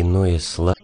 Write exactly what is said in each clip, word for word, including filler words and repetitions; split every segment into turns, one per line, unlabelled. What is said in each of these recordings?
иное сла...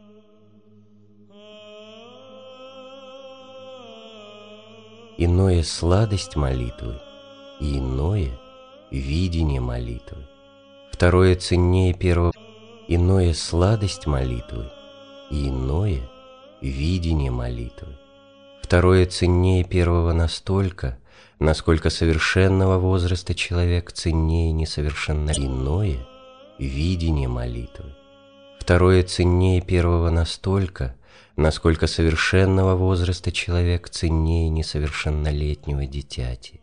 Иное сладость молитвы, и иное видение молитвы. Второе ценнее первого. Иное сладость молитвы, и иное видение молитвы. Второе ценнее первого настолько, насколько совершенного возраста человек ценнее несовершенного. Иное видение молитвы. Второе ценнее первого настолько, насколько совершенного возраста человек ценнее несовершеннолетнего дитяти.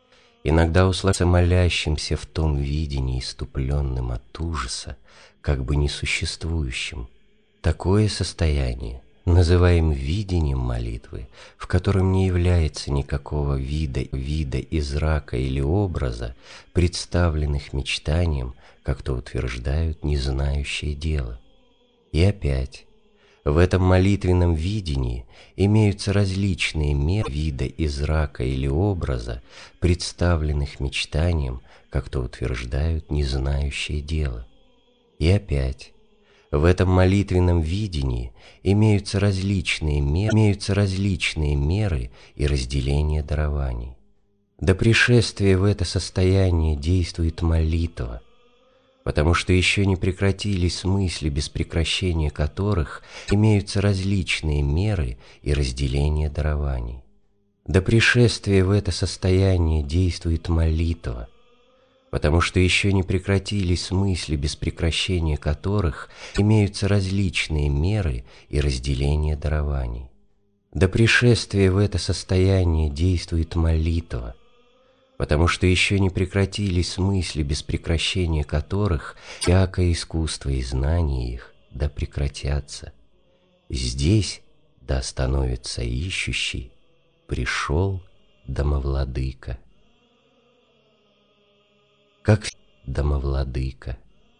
Иногда услышаться молящимся в том видении, иступленным от ужаса, как бы несуществующим. Такое состояние называем видением молитвы, в котором не является никакого вида, вида из зрака или образа, представленных мечтанием, как то утверждают незнающие дела. И опять, в этом молитвенном видении имеются различные меры вида из зрака или образа, представленных мечтанием, как то утверждают незнающие дела. И опять, в этом молитвенном видении имеются различные меры, имеются различные меры и разделения дарований. До пришествия в это состояние действует молитва, потому что еще не прекратились мысли, без прекращения которых имеются различные меры и разделения дарований. До пришествия в это состояние действует молитва, потому что еще не прекратились мысли, без прекращения которых имеются различные меры и разделения дарований. До пришествия в это состояние действует молитва, потому что еще не прекратились мысли, без прекращения которых всякое искусство и знание их да прекратятся. Здесь да остановится ищущий, пришел домовладыка. Как домовладыка.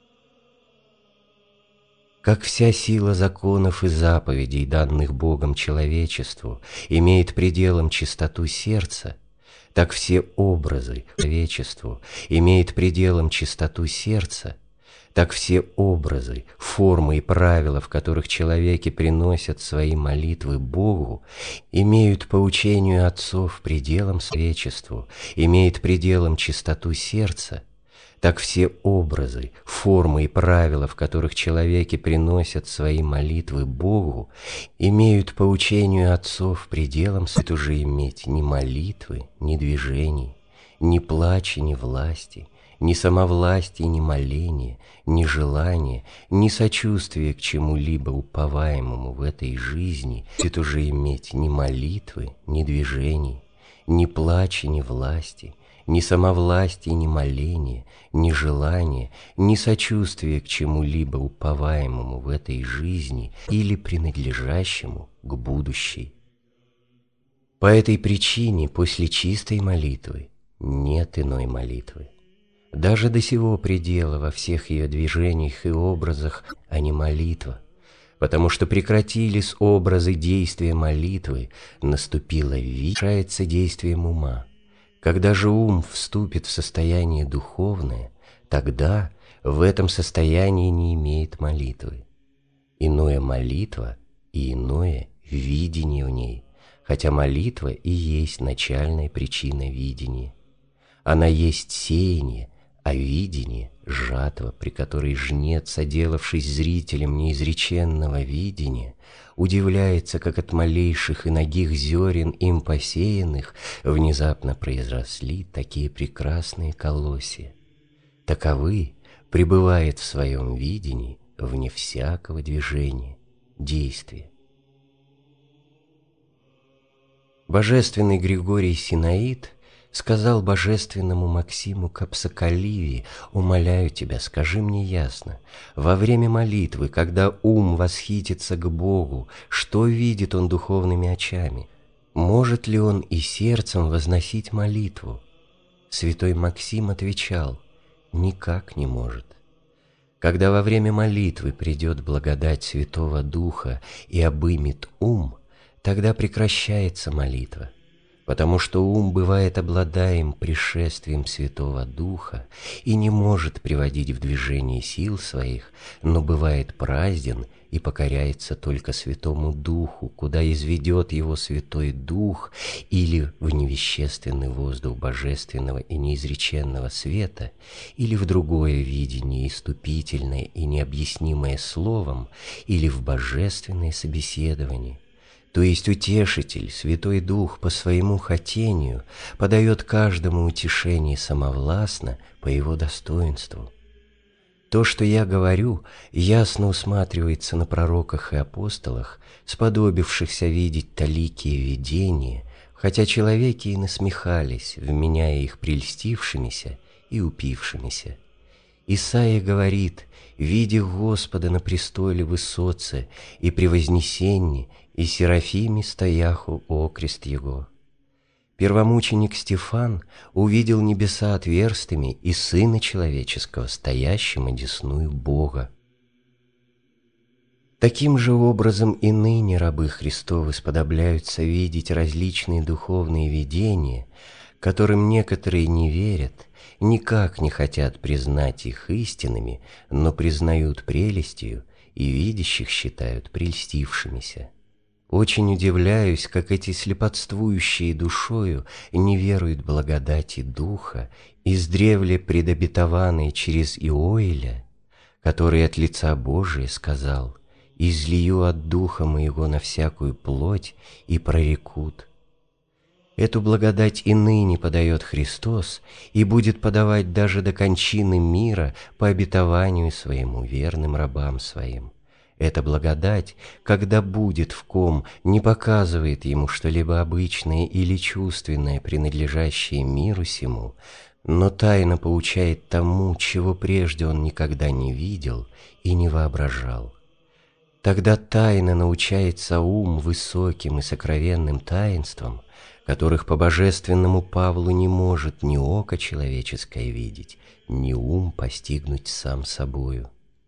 Как вся сила законов и заповедей, данных Богом человечеству, имеет пределом чистоту сердца, так все образы человечеству имеют пределом чистоту сердца, так все образы, формы и правила, в которых человеки приносят свои молитвы Богу, имеют по учению отцов пределом человечеству, имеют пределом чистоту сердца, так все образы, формы и правила, в которых человеки приносят свои молитвы Богу, имеют по учению отцов пределом свет уже иметь ни молитвы, ни движений, ни плача, ни власти, ни самовластия, ни моления, ни желания, ни сочувствия к чему-либо уповаемому в этой жизни, свет уже иметь ни молитвы, ни движений, ни плача, ни власти, ни самовластия, ни моления, ни желания, ни сочувствия к чему-либо уповаемому в этой жизни или принадлежащему к будущей. По этой причине после чистой молитвы нет иной молитвы. Даже до сего предела во всех ее движениях и образах, а не молитва, потому что прекратились образы действия молитвы, наступило вишается действием ума. Когда же ум вступит в состояние духовное, тогда в этом состоянии не имеет молитвы. Иное молитва и иное видение в ней, хотя молитва и есть начальная причина видения. Она есть сеяние, а видение – жатва, при которой жнец, соделавшись зрителем неизреченного видения, удивляется, как от малейших и нагих зерен им посеянных внезапно произросли такие прекрасные колосья. Таковы пребывает в своем видении вне всякого движения, действия. Божественный Григорий Синаид сказал божественному Максиму Капсакаливи: «Умоляю тебя, скажи мне ясно, во время молитвы, когда ум восхитится к Богу, что видит он духовными очами? Может ли он и сердцем возносить молитву?» Святой Максим отвечал: «Никак не может». Когда во время молитвы придет благодать Святого Духа и обымет ум, тогда прекращается молитва, потому что ум бывает обладаем пришествием Святого Духа и не может приводить в движение сил своих, но бывает празден и покоряется только Святому Духу, куда изведет его Святой Дух, или в невещественный воздух божественного и неизреченного света, или в другое видение иступительное и необъяснимое словом, или в божественное собеседование. То есть Утешитель, Святой Дух, по своему хотению подает каждому утешение самовластно по его достоинству. То, что я говорю, ясно усматривается на пророках и апостолах, сподобившихся видеть таликие видения, хотя человеки и насмехались, вменяя их прельстившимися и упившимися. Исаия говорит: «Видя Господа на престоле высоце, и при вознесении, и серафиме стояху окрест Его». Первомученик Стефан увидел небеса отверстыми и Сына Человеческого, стоящим одесную Бога. Таким же образом и ныне рабы Христовы сподобляются видеть различные духовные видения, которым некоторые не верят, никак не хотят признать их истинными, но признают прелестью и видящих считают прельстившимися. Очень удивляюсь, как эти слепотствующие душою не веруют благодати Духа, издревле предобетованной через Иоиля, который от лица Божия сказал: «Излию от Духа Моего на всякую плоть, и прорекут». Эту благодать и ныне подает Христос и будет подавать даже до кончины мира по обетованию Своему верным рабам Своим. Эта благодать, когда будет в ком, не показывает ему что-либо обычное или чувственное, принадлежащее миру сему, но тайно поучает тому, чего прежде он никогда не видел и не воображал. Тогда тайно научается ум высоким и сокровенным таинствам, которых по божественному Павлу не может ни око человеческое видеть, ни ум постигнуть сам собою.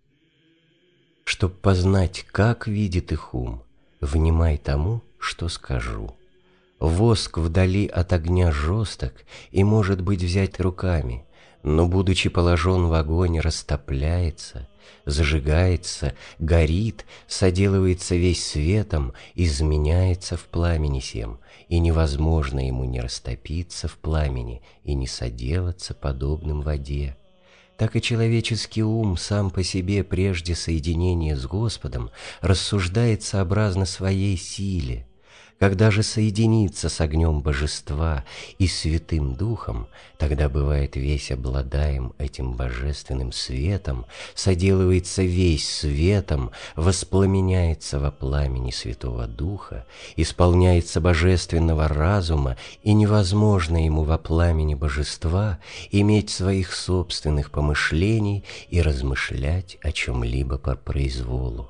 Чтоб познать, как видит их ум, внимай тому, что скажу. Воск вдали от огня жесток и может быть взять руками, но, будучи положен в огонь, растопляется, зажигается, горит, соделывается весь светом и заменяется в пламени сем, и невозможно ему не растопиться в пламени и не соделаться подобным воде. Так и человеческий ум сам по себе прежде соединения с Господом рассуждает сообразно своей силе. Когда же соединится с огнем Божества и Святым Духом, тогда бывает весь обладаем этим божественным светом, соделывается весь светом, воспламеняется во пламени Святого Духа, исполняется божественного разума, и невозможно ему во пламени Божества иметь своих собственных помышлений и размышлять о чем-либо по произволу.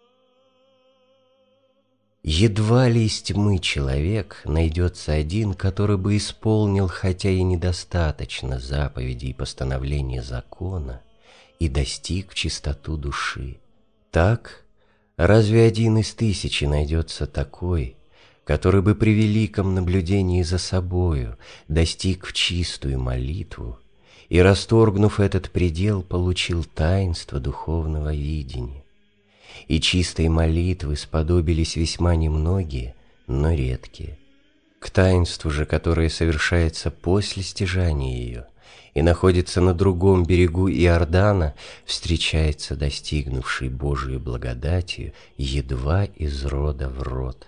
Едва ли из тьмы человек найдется один, который бы исполнил, хотя и недостаточно, заповедей и постановления закона и достиг чистоту души. Так, разве один из тысячи найдется такой, который бы при великом наблюдении за собою достиг в чистую молитву и, расторгнув этот предел, получил таинство духовного видения? И чистой молитвы сподобились весьма немногие, но редкие. К таинству же, которое совершается после стяжания ее и находится на другом берегу Иордана, встречается достигнувший Божию благодатью едва из рода в род.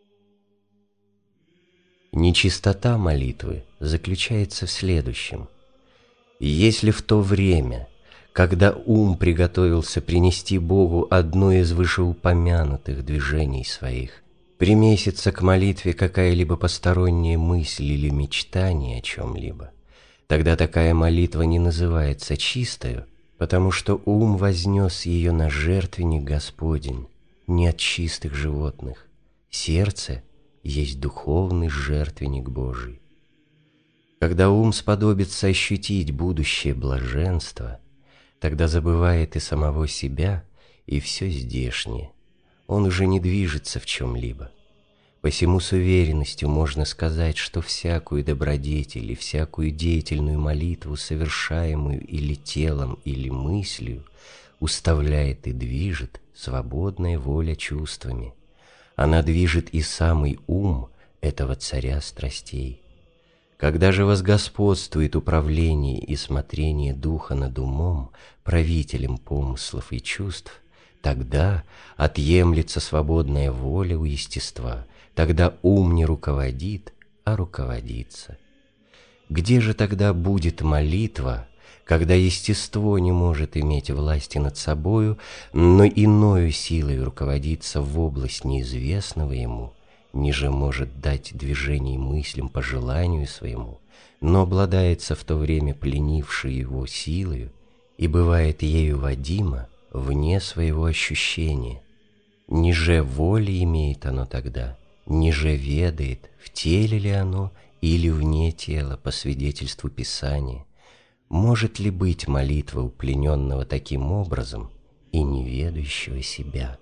Нечистота молитвы заключается в следующем. Если в то время, когда ум приготовился принести Богу одно из вышеупомянутых движений своих, примесится к молитве какая-либо посторонняя мысль или мечтание о чем-либо, тогда такая молитва не называется чистою, потому что ум вознес ее на жертвенник Господень, не от чистых животных. Сердце есть духовный жертвенник Божий. Когда ум сподобится ощутить будущее блаженство, тогда забывает и самого себя, и все здешнее. Он уже не движется в чем-либо. Посему с уверенностью можно сказать, что всякую добродетель и всякую деятельную молитву, совершаемую или телом, или мыслью, уставляет и движет свободная воля чувствами. Она движет и самый ум этого царя страстей. Когда же возгосподствует управление и смотрение духа над умом, правителем помыслов и чувств, тогда отъемлется свободная воля у естества, тогда ум не руководит, а руководится. Где же тогда будет молитва, когда естество не может иметь власти над собою, но иною силой руководиться в область неизвестного ему, ниже может дать движение мыслям по желанию своему, но обладается в то время пленившей его силою и бывает ею водимо вне своего ощущения. Ниже воли имеет оно тогда, ниже ведает, в теле ли оно или вне тела, по свидетельству Писания. Может ли быть молитва у плененного таким образом и неведающего себя?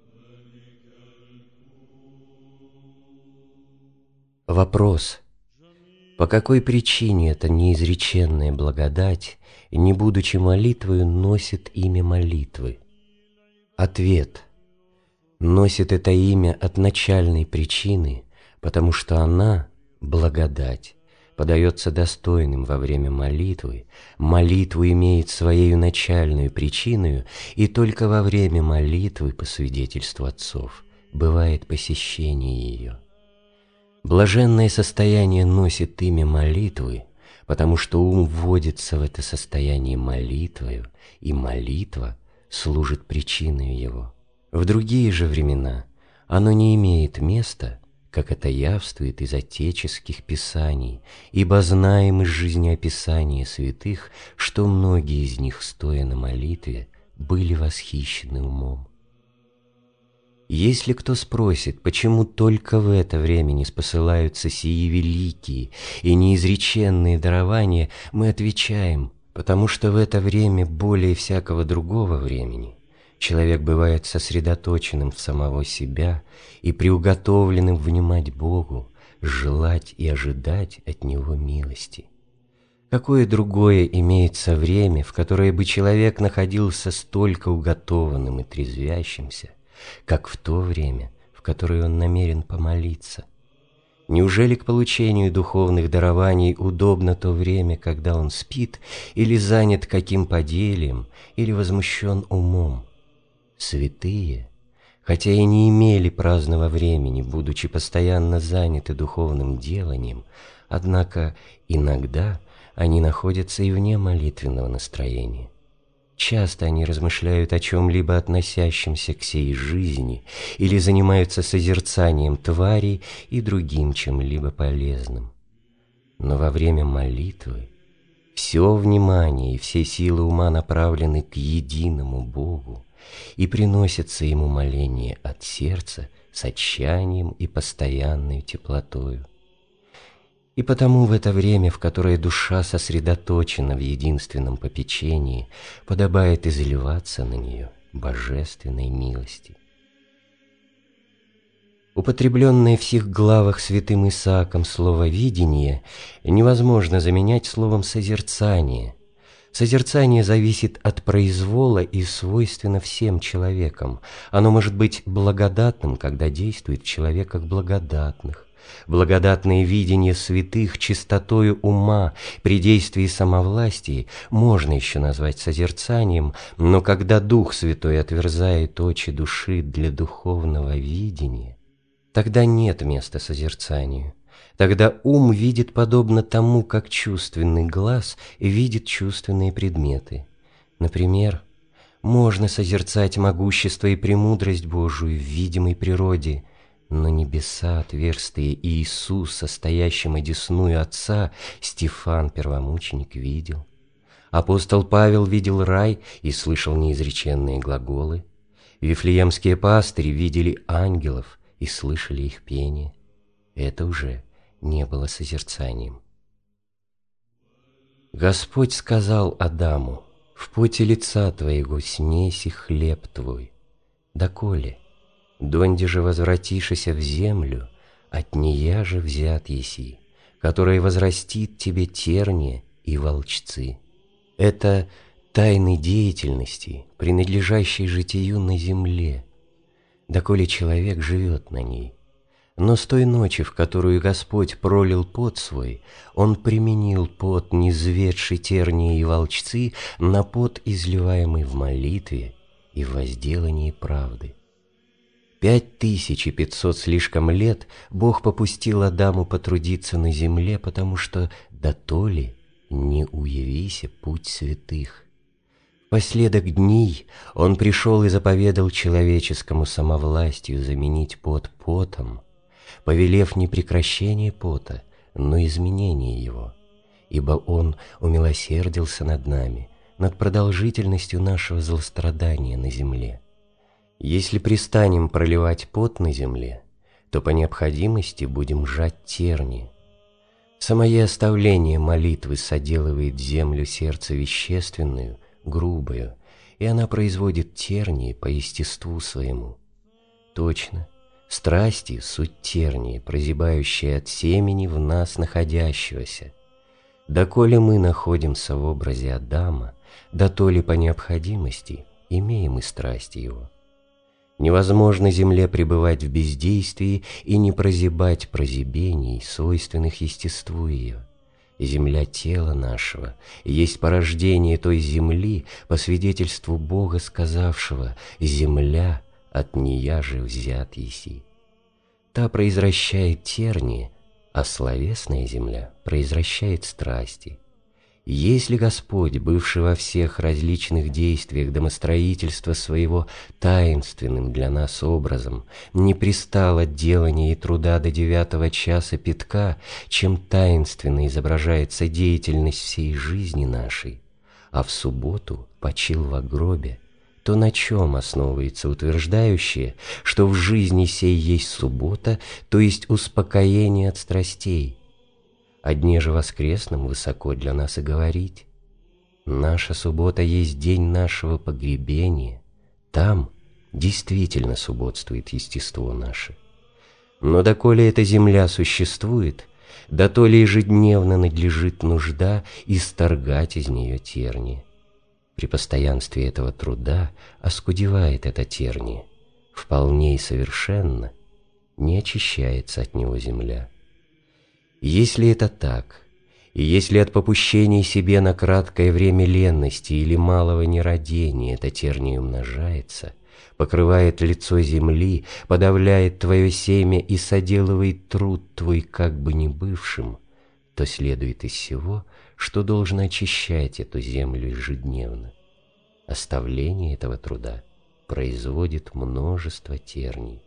Вопрос: по какой причине эта неизреченная благодать, не будучи молитвою, носит имя молитвы? Ответ: носит это имя от начальной причины, потому что она, благодать, подается достойным во время молитвы, молитву имеет своею начальную причиною, и только во время молитвы, по свидетельству отцов, бывает посещение ее. Блаженное состояние носит имя молитвы, потому что ум вводится в это состояние молитвою, и молитва служит причиной его. В другие же времена оно не имеет места, как это явствует из отеческих писаний, ибо знаем из жизнеописания святых, что многие из них, стоя на молитве, были восхищены умом. Если кто спросит, почему только в это время не спосылаются сии великие и неизреченные дарования, мы отвечаем, потому что в это время более всякого другого времени человек бывает сосредоточенным в самого себя и приуготовленным внимать Богу, желать и ожидать от Него милости. Какое другое имеется время, в которое бы человек находился столько уготованным и трезвящимся, как в то время, в которое он намерен помолиться? Неужели к получению духовных дарований удобно то время, когда он спит, или занят каким поделием, или возмущен умом? Святые, хотя и не имели праздного времени, будучи постоянно заняты духовным деланием, однако иногда они находятся и вне молитвенного настроения. Часто они размышляют о чем-либо относящемся к сей жизни или занимаются созерцанием тварей и другим чем-либо полезным. Но во время молитвы все внимание и все силы ума направлены к единому Богу, и приносится ему моление от сердца с отчаянием и постоянной теплотою. И потому в это время, в которое душа сосредоточена в единственном попечении, подобает изливаться на нее божественной милости. Употребленное в сих главах святым Исааком слово «видение» невозможно заменять словом «созерцание». Созерцание зависит от произвола и свойственно всем человекам. Оно может быть благодатным, когда действует в человеках благодатных. Благодатное видение святых чистотою ума при действии самовластии можно еще назвать созерцанием, но когда Дух Святой отверзает очи души для духовного видения, тогда нет места созерцанию. Тогда ум видит подобно тому, как чувственный глаз видит чувственные предметы. Например, можно созерцать могущество и премудрость Божию в видимой природе, но небеса, отверстые Иисуса, стоящим одесную Отца, Стефан, первомученик, видел. Апостол Павел видел рай и слышал неизреченные глаголы. Вифлеемские пастыри видели ангелов и слышали их пение. Это уже не было созерцанием. Господь сказал Адаму: «В поте лица твоего снеси хлеб твой, доколе, донде же возвратишися в землю, от нея же взят еси, который возрастит тебе терния и волчцы. Это тайны деятельности, принадлежащей житию на земле, доколе человек живет на ней. Но с той ночи, в которую Господь пролил пот свой, Он применил пот, низведший тернии и волчцы, на пот, изливаемый в молитве и в возделании правды. Пять тысяч и пятьсот слишком лет Бог попустил Адаму потрудиться на земле, потому что дотоле не уявися путь святых. Последок дней Он пришел и заповедал человеческому самовластию заменить пот потом, повелев не прекращение пота, но изменение его, ибо Он умилосердился над нами, над продолжительностью нашего злострадания на земле. Если пристанем проливать пот на земле, то по необходимости будем жать терни. Самое оставление молитвы соделывает землю сердце вещественную, грубую, и она производит тернии по естеству своему. Точно, страсти — суть тернии, прозябающие от семени в нас находящегося. Доколе мы находимся в образе Адама, дотоле по необходимости имеем и страсти его. Невозможно земле пребывать в бездействии и не прозябать прозябений, свойственных естеству ее. Земля тела нашего есть порождение той земли, по свидетельству Бога, сказавшего: «Земля, от нея же взят еси». Та произвращает тернии, а словесная земля произвращает страсти. Если Господь, бывший во всех различных действиях домостроительства своего таинственным для нас образом, не пристал от делания и труда до девятого часа пятка, чем таинственно изображается деятельность всей жизни нашей, а в субботу почил во гробе, то на чем основывается утверждающее, что в жизни сей есть суббота, то есть успокоение от страстей? О дне же воскресном высоко для нас и говорить. Наша суббота есть день нашего погребения. Там действительно субботствует естество наше. Но доколе эта земля существует, дотоле ежедневно надлежит нужда исторгать из нее тернии. При постоянстве этого труда оскудевает эта терния, вполне и совершенно не очищается от него земля. Если это так, и если от попущений себе на краткое время ленности или малого нерадения эта терния умножается, покрывает лицо земли, подавляет твое семя и соделывает труд твой как бы не бывшим, то следует из всего, что должно очищать эту землю ежедневно. Оставление этого труда производит множество терний.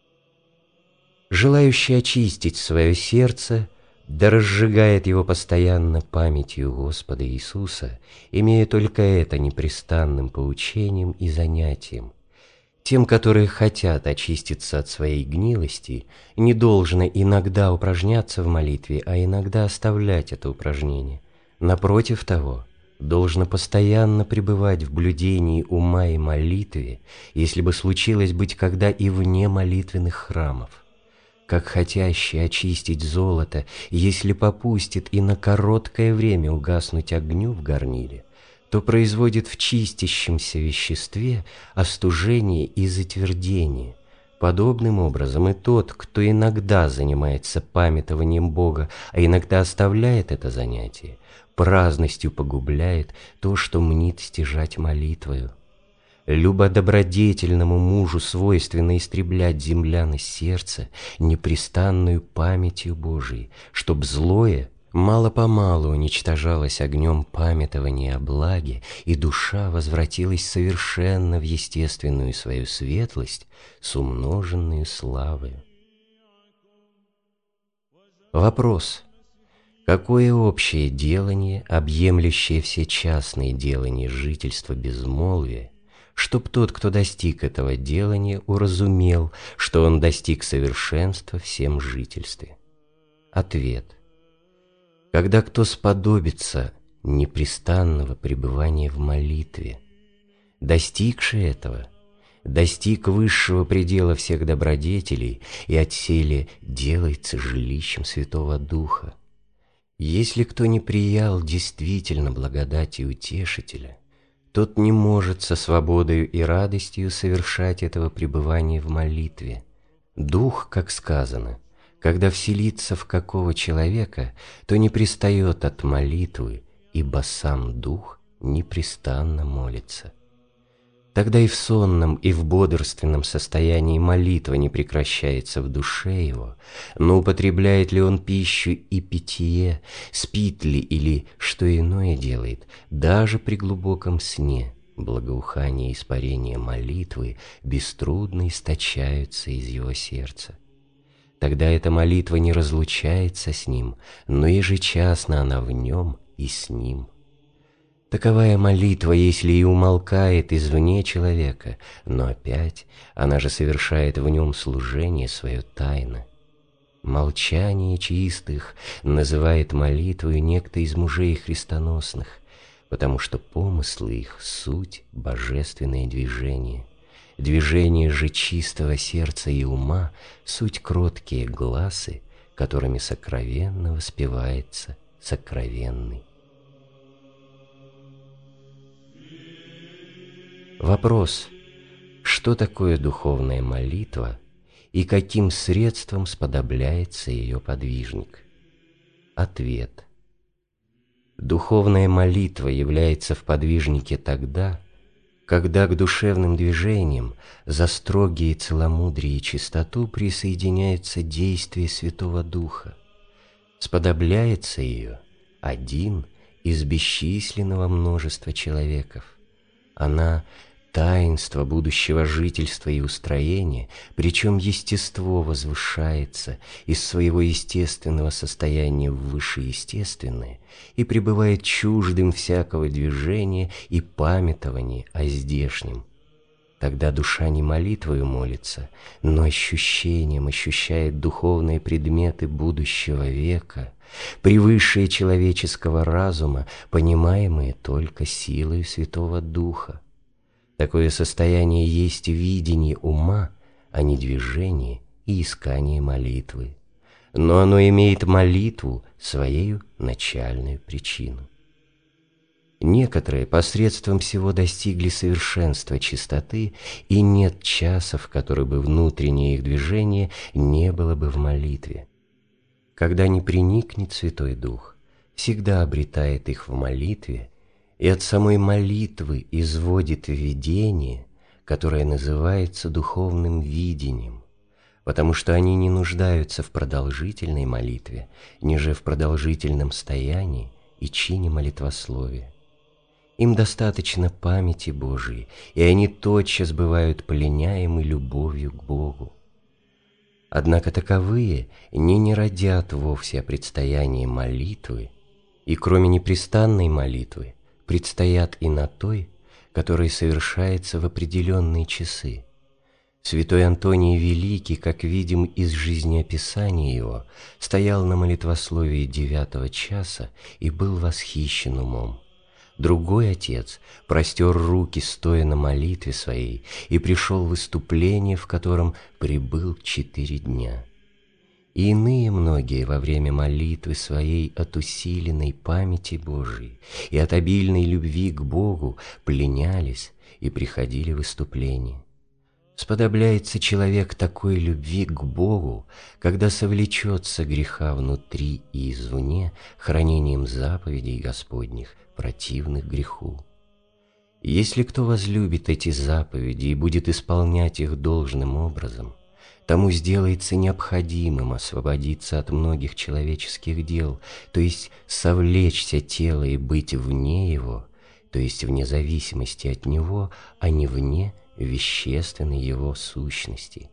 Желающий очистить свое сердце, да разжигает его постоянно памятью Господа Иисуса, имея только это непрестанным поучением и занятием. Тем, которые хотят очиститься от своей гнилости, не должно иногда упражняться в молитве, а иногда оставлять это упражнение. Напротив того, должно постоянно пребывать в блюдении ума и молитве, если бы случилось быть когда и вне молитвенных храмов. Как хотящий очистить золото, если попустит и на короткое время угаснуть огню в горниле, то производит в чистящемся веществе остужение и затвердение. Подобным образом и тот, кто иногда занимается памятованием Бога, а иногда оставляет это занятие, праздностью погубляет то, что мнит стяжать молитвою. Любодобродетельному мужу свойственно истреблять земляность сердца непрестанную памятью Божией, чтоб злое мало-помалу уничтожалось огнем памятования о благе, и душа возвратилась совершенно в естественную свою светлость с умноженную славою. Вопрос. Какое общее делание, объемлющее все частные делания жительства безмолвия, чтоб тот, кто достиг этого делания, уразумел, что он достиг совершенства всем жительстве? Ответ. Когда кто сподобится непрестанного пребывания в молитве, достигший этого, достиг высшего предела всех добродетелей и отселе делается жилищем Святого Духа. Если кто не приял действительно благодати Утешителя, тот не может со свободою и радостью совершать этого пребывания в молитве. Дух, как сказано, когда вселится в какого человека, то не пристает от молитвы, ибо сам Дух непрестанно молится. Тогда и в сонном, и в бодрственном состоянии молитва не прекращается в душе его, но употребляет ли он пищу и питье, спит ли или что иное делает, даже при глубоком сне, благоухание и испарение молитвы беструдно источаются из его сердца. Тогда эта молитва не разлучается с ним, но ежечасно она в нем и с ним. Таковая молитва, если и умолкает извне человека, но опять она же совершает в нем служение свое тайно. Молчание чистых называет молитвою некто из мужей христоносных, потому что помыслы их — суть божественное движение. Движение же чистого сердца и ума — суть кроткие гласы, которыми сокровенно воспевается сокровенный. Вопрос: что такое духовная молитва и каким средством сподобляется ее подвижник? Ответ: духовная молитва является в подвижнике тогда, когда к душевным движениям за строгие целомудрие и чистоту присоединяется действие Святого Духа. Сподобляется ее один из бесчисленного множества человеков. Она — таинство будущего жительства и устроения, причем естество возвышается из своего естественного состояния в вышеестественное и пребывает чуждым всякого движения и памятования о здешнем. Тогда душа не молитвою молится, но ощущением ощущает духовные предметы будущего века, превысшие человеческого разума, понимаемые только силой Святого Духа. Такое состояние есть видение ума, а не движение и искание молитвы. Но оно имеет молитву своею начальную причину. Некоторые посредством всего достигли совершенства чистоты, и нет часа, в который бы внутреннее их движение не было бы в молитве. Когда не приникнет Святой Дух, всегда обретает их в молитве, и от самой молитвы изводит видение, которое называется духовным видением, потому что они не нуждаются в продолжительной молитве, ниже в продолжительном стоянии и чине молитвословия. Им достаточно памяти Божией, и они тотчас бывают пленяемы любовью к Богу. Однако таковые не не родят вовсе о предстоянии молитвы, и кроме непрестанной молитвы предстоят и на той, которая совершается в определенные часы. Святой Антоний Великий, как видим из жизнеописания его, стоял на молитвословии девятого часа и был восхищен умом. Другой отец простер руки, стоя на молитве своей, и пришел в выступление, в котором пребыл четыре дня. И иные многие во время молитвы своей от усиленной памяти Божией и от обильной любви к Богу пленялись и приходили в выступление. Сподобляется человек такой любви к Богу, когда совлечется греха внутри и извне хранением заповедей Господних, противных греху. Если кто возлюбит эти заповеди и будет исполнять их должным образом, тому сделается необходимым освободиться от многих человеческих дел, то есть совлечься тело и быть вне его, то есть вне зависимости от него, а не вне вещественной его сущности.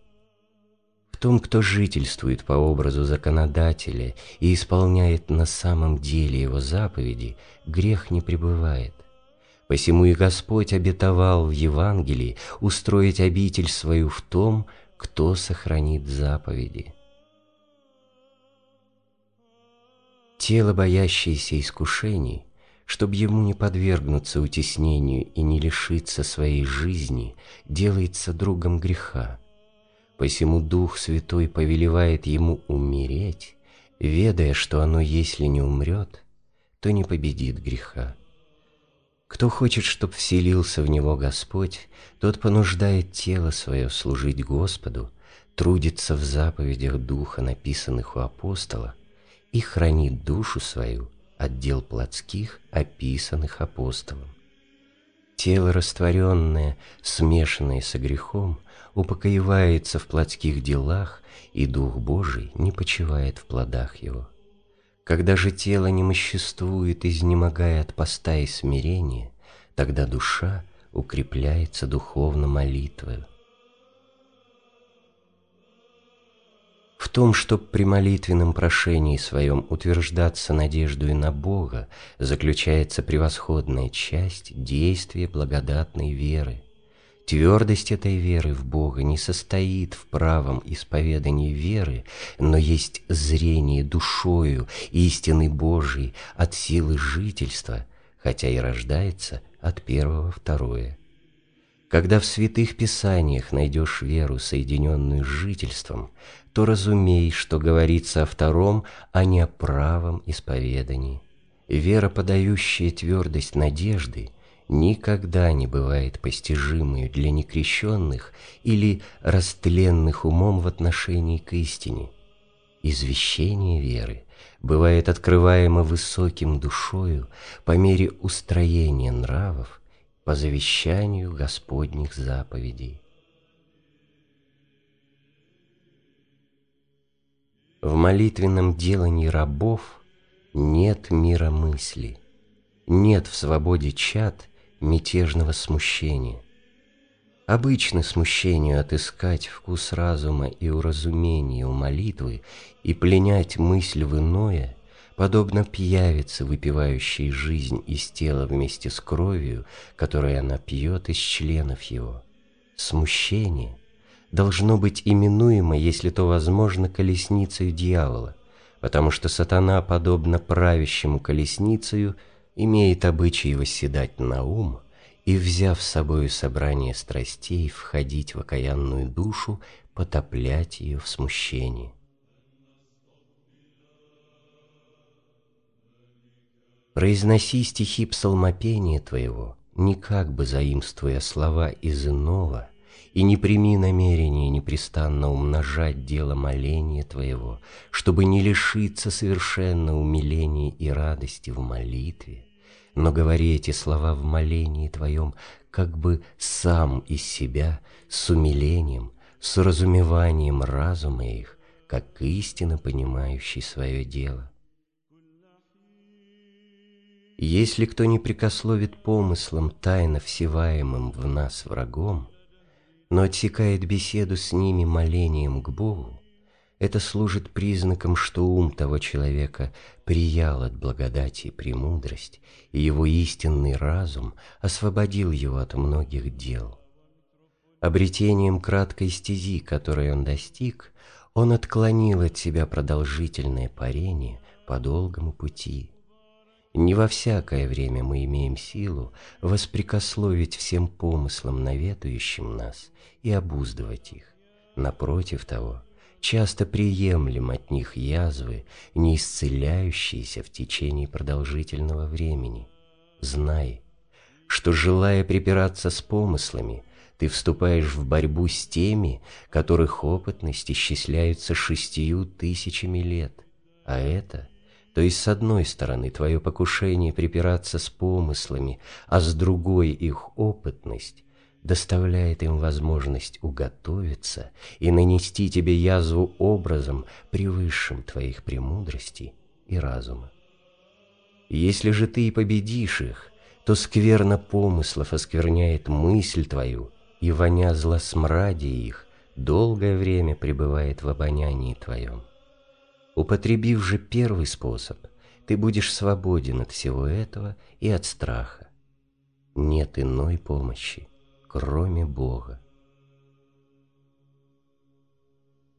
В том, кто жительствует по образу законодателя и исполняет на самом деле его заповеди, грех не пребывает. Посему и Господь обетовал в Евангелии устроить обитель свою в том, кто сохранит заповеди. Тело, боящееся искушений, Чтоб ему не подвергнуться утеснению и не лишиться своей жизни, делается другом греха. Посему Дух Святой повелевает ему умереть, ведая, что оно, если не умрет, то не победит греха. Кто хочет, чтоб вселился в него Господь, тот понуждает тело свое служить Господу, трудится в заповедях Духа, написанных у апостола, и хранит душу свою от дел плотских, описанных апостолом. Тело растворенное, смешанное со грехом, упокоивается в плотских делах, и Дух Божий не почивает в плодах его. Когда же тело немоществует, изнемогая от поста и смирения, тогда душа укрепляется духовно молитвою. В том, чтоб при молитвенном прошении своем утверждаться надеждою на Бога, заключается превосходная часть действия благодатной веры. Твердость этой веры в Бога не состоит в правом исповедании веры, но есть зрение душою истины Божией от силы жительства, хотя и рождается от первого второе. Когда в святых писаниях найдешь веру, соединенную с жительством, то разумей, что говорится о втором, а не о правом исповедании. Вера, подающая твердость надежды, никогда не бывает постижимой для некрещенных или растленных умом в отношении к истине. Извещение веры бывает открываемо высоким душою по мере устроения нравов, по завещанию Господних заповедей. В молитвенном делании рабов нет мира мысли, нет в свободе чад мятежного смущения. Обычно смущению отыскать вкус разума и уразумения у молитвы и пленять мысль в иное, подобно пьявице, выпивающей жизнь из тела вместе с кровью, которую она пьет из членов его. Смущение должно быть именуемо, если то возможно, колесницею дьявола, потому что сатана, подобно правящему колесницею, имеет обычай восседать на ум и, взяв с собою собрание страстей, входить в окаянную душу, потоплять ее в смущении. Произноси стихи псалмопения твоего, не как бы заимствуя слова из иного, и не прими намерение непрестанно умножать дело моления твоего, чтобы не лишиться совершенно умиления и радости в молитве, но говори эти слова в молении твоем как бы сам из себя, с умилением, с разумеванием разума их, как истинно понимающий свое дело. Если кто не прекословит помыслом, тайно всеваемым в нас врагом, но отсекает беседу с ними молением к Богу, это служит признаком, что ум того человека приял от благодати и премудрость, и его истинный разум освободил его от многих дел. Обретением краткой стези, которой он достиг, он отклонил от себя продолжительное парение по долгому пути. Не во всякое время мы имеем силу воспрекословить всем помыслам, наветующим нас, и обуздывать их. Напротив того, часто приемлем от них язвы, не исцеляющиеся в течение продолжительного времени. Знай, что, желая припираться с помыслами, ты вступаешь в борьбу с теми, которых опытность исчисляется шестью тысячами лет, а это – то есть с одной стороны твое покушение припираться с помыслами, а с другой их опытность доставляет им возможность уготовиться и нанести тебе язву образом, превысшим твоих премудростей и разума. Если же ты и победишь их, то скверно помыслов оскверняет мысль твою, и воня злосмрадия их долгое время пребывает в обонянии твоем. Употребив же первый способ, ты будешь свободен от всего этого и от страха. Нет иной помощи, кроме Бога.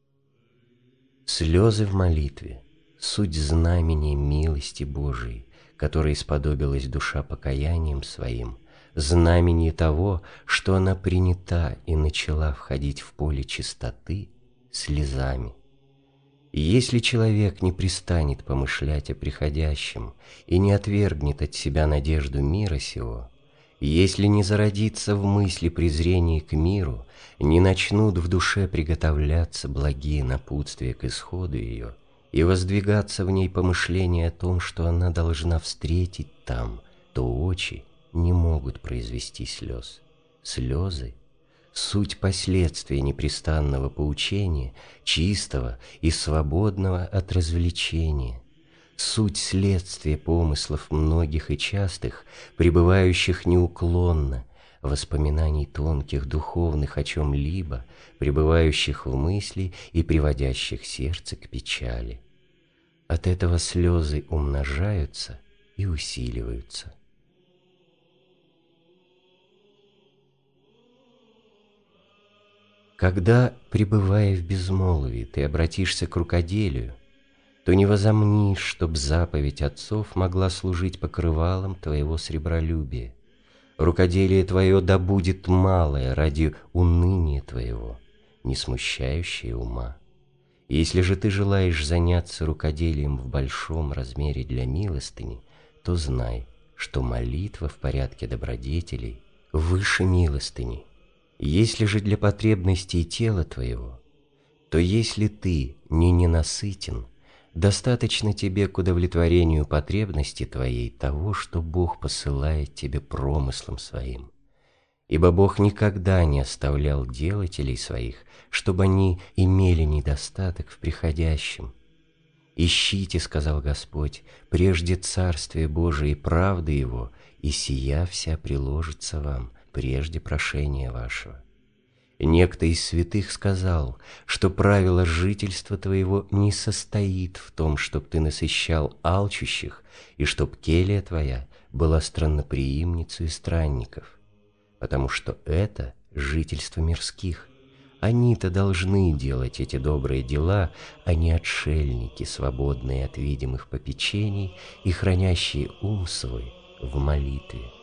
Слезы в молитве — суть знамения милости Божией, которой сподобилась душа покаянием своим, знамение того, что она принята и начала входить в поле чистоты, слезами. И если человек не пристанет помышлять о приходящем и не отвергнет от себя надежду мира сего, если не зародится в мысли презрение к миру, не начнут в душе приготовляться благие напутствия к исходу ее и воздвигаться в ней помышления о том, что она должна встретить там, то очи не могут произвести слез. Слезы — суть последствия непрестанного поучения, чистого и свободного от развлечения, суть следствия помыслов многих и частых, пребывающих неуклонно, воспоминаний тонких, духовных о чем-либо, пребывающих в мысли и приводящих сердце к печали. От этого слезы умножаются и усиливаются. Когда, пребывая в безмолвии, ты обратишься к рукоделию, то не возомнишь, чтоб заповедь отцов могла служить покрывалом твоего сребролюбия. Рукоделие твое да будет малое ради уныния твоего, не смущающее ума. Если же ты желаешь заняться рукоделием в большом размере для милостыни, то знай, что молитва в порядке добродетелей выше милостыни. Если же для потребностей тела твоего, то если ты не ненасытен, достаточно тебе к удовлетворению потребности твоей того, что Бог посылает тебе промыслом своим. Ибо Бог никогда не оставлял делателей своих, чтобы они имели недостаток в приходящем. «Ищите, — сказал Господь, — прежде Царствие Божие и правды Его, и сия вся приложится вам прежде прошения вашего». Некто из святых сказал, что правило жительства твоего не состоит в том, чтоб ты насыщал алчущих, и чтоб келья твоя была странноприимницей странников, потому что это жительство мирских. Они-то должны делать эти добрые дела, а не отшельники, свободные от видимых попечений и хранящие ум свой в молитве.